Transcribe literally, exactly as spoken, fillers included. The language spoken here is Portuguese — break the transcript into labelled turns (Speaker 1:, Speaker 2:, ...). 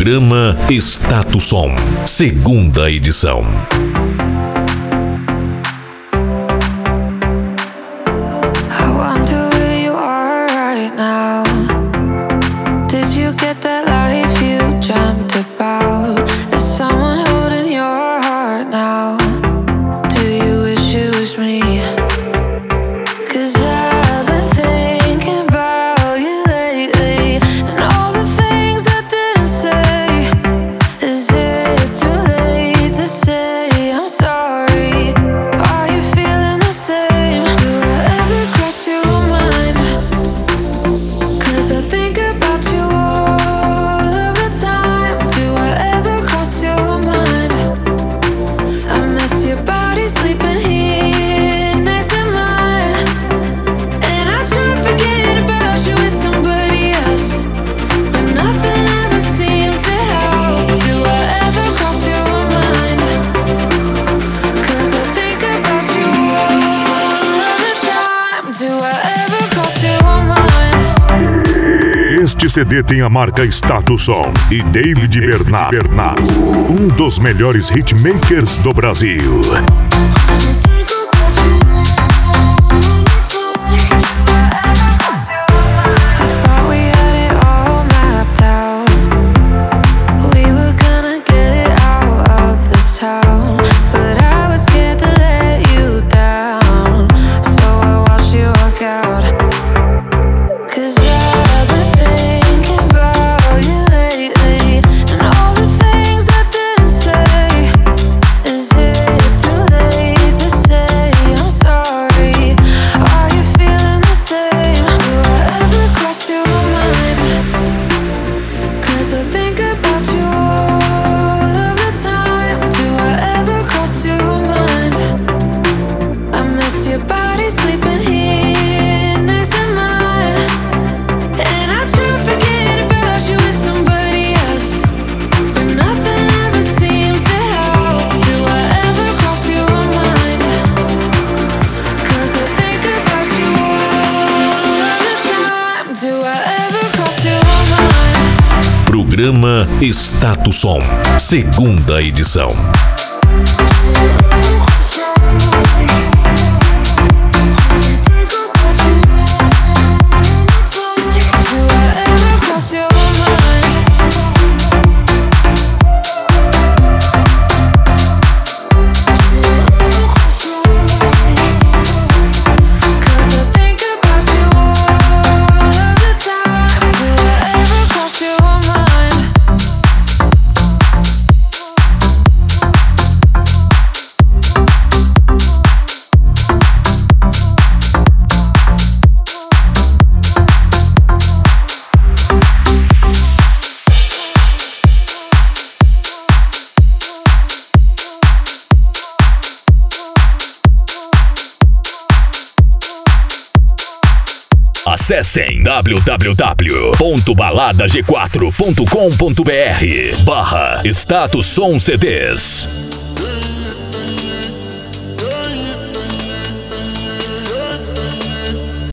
Speaker 1: Programa Status Som, segunda edição.
Speaker 2: Este C D tem a marca Status Som e David Bernard, Bernard, um dos melhores hitmakers do Brasil.
Speaker 1: Programa Status Som, segunda edição. Acessem w w w ponto balada g quatro ponto com ponto b r barra Status Som C Ds.